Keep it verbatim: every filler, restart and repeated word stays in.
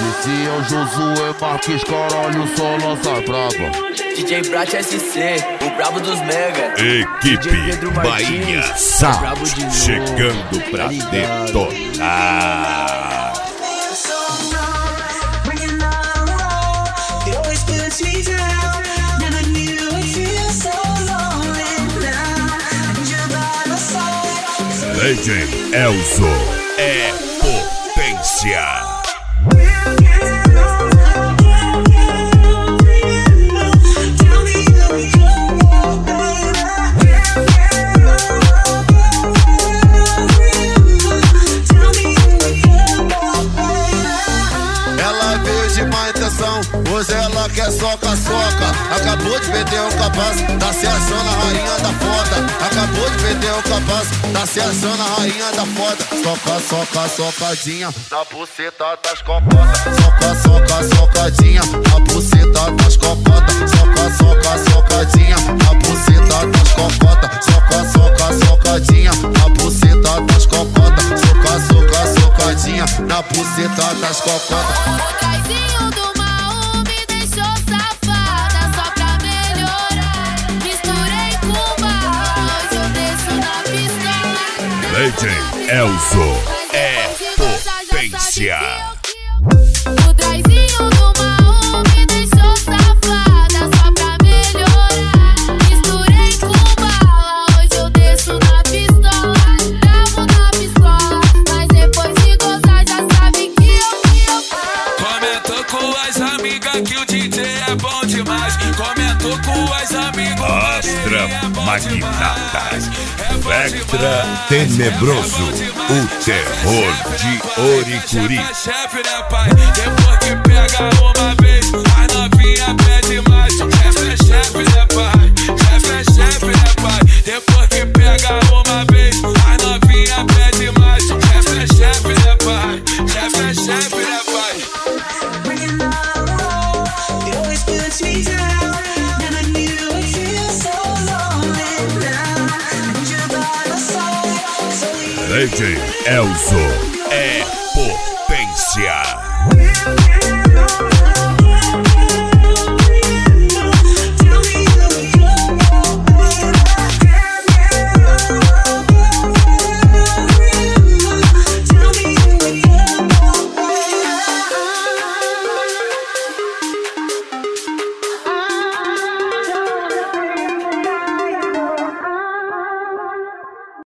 Esse é o Josué Marques, caralho, só lança braba. D J Brat S C, o brabo dos mega. Equipe Bahia Sound, chegando pra detonar. Legend Elzo é potência. Hoje ela quer soca-soca. Acabou de perder o capaz, tá se achando a rainha da foda. Acabou de perder o capaz, tá se achando a rainha da foda. Soca, soca, socadinha na buceta das cocotas. Soca, soca, socadinha na buceta das cocotas. Soca, soca, socadinha na buceta das cocotas. Soca, soca, socadinha na buceta das cocotas. Soca, soca, socadinha na buceta das cocotas. Legend Elzo é potência. O traizinho do mal me deixou safada só pra melhorar. Misturei com bala, hoje eu desço na pistola. Davo na pistola, mas depois de gozar já sabe que eu, que eu Comentou com as amigas que o D J é bom demais. Comentou com as amigas Astra Magnatas, Vectra Tenebroso, o terror de Oricuri. Chefe, né, pai? Depois que pega uma vez, a novinha pede mais. Chefe é chefe, né, pai? Chefe é chefe, né, pai? Depois que pega uma vez, a novinha pede mais. Chefe é chefe, né, pai? Chefe é chefe, né, pai? Legend Elzo é potência.